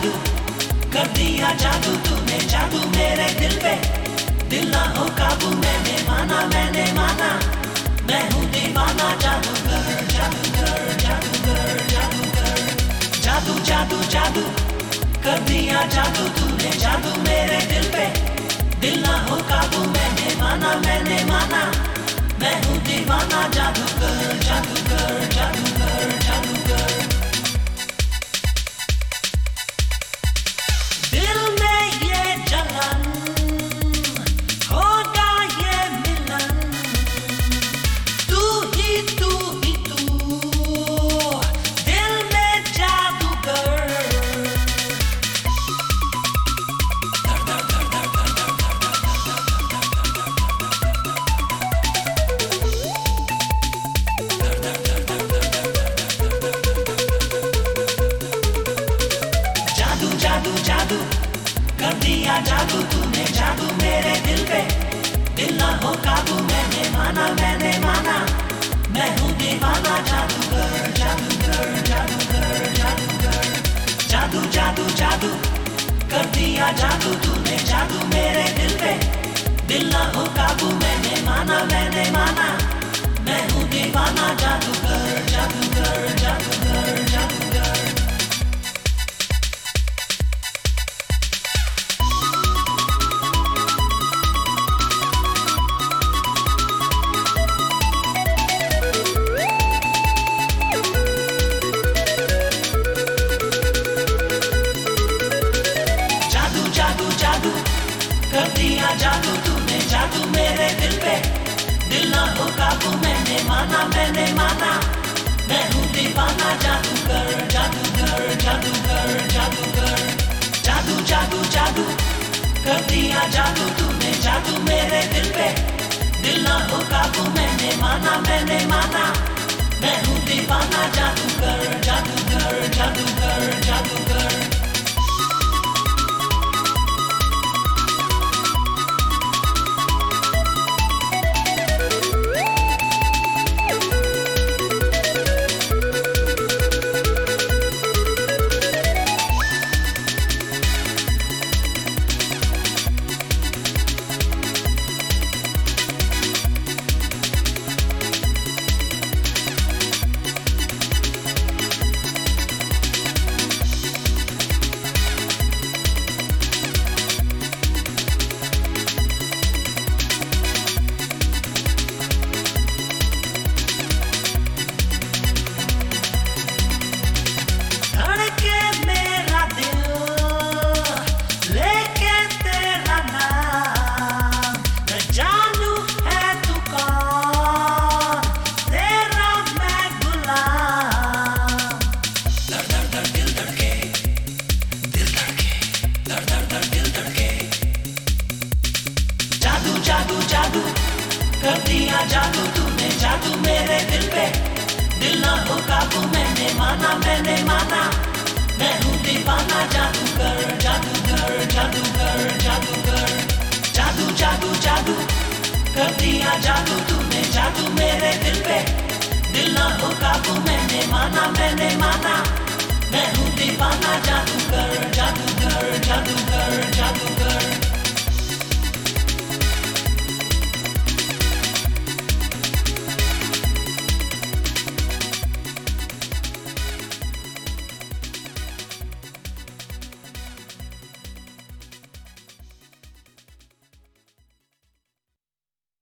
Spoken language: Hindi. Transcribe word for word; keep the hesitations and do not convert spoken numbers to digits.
जादू कर दिया जादू तूने जादू मेरे दिल पे दिल ना हो काबू मैंने माना मैंने माना मैं हूँ दीवाना जादूगर जादूगर जादूगर जादूगर जादू जादू जादू कर दिया जादू तूने जादू मेरे दिल पे दिल ना हो काबू मैंने माना मैंने माना मैं हूँ दीवाना जादूगर जादूगर जादूगर जादूगर दिल में ये जलन होगा ये मिलन तू ही तू ही तू दिल में जादूगर जादू जादू कर दिया जादू तूने जादू मेरे दिल पे दिल ना हो काबू मैंने माना मैंने माना मैं हूँ दीवाना जादूगर जादूगर जादूगर जादूगर जादू जादू जादू कर दिया जादू तूने जादू मेरे दिल पे दिल ना हो काबू मैंने माना मैंने माना मैं हूँ दीवाना जादूगर जादूगर जादूगर जादूगर जादू कर दिया जादू तूने जादू मेरे दिल पे दिल ना हो काबू मैंने माना मैंने माना मैं हूँ दीवाना जादूगर जादूगर जादूगर जादूगर जादू जादू जादू कर दिया जादू तूने जादू मेरे दिल पे दिल ना हो काबू मैंने माना मैंने माना मैं हूँ दीवाना जादूगर जादूगर जादूगर जादूगर जादू जादू कर दिया जादू तूने जादू मेरे दिल पे दिल ना हो काबू मैंने माना मैंने माना मैं हूँ दीवाना जादूगर जादूगर जादूगर जादूगर जादू जादू जादू कर दिया जादू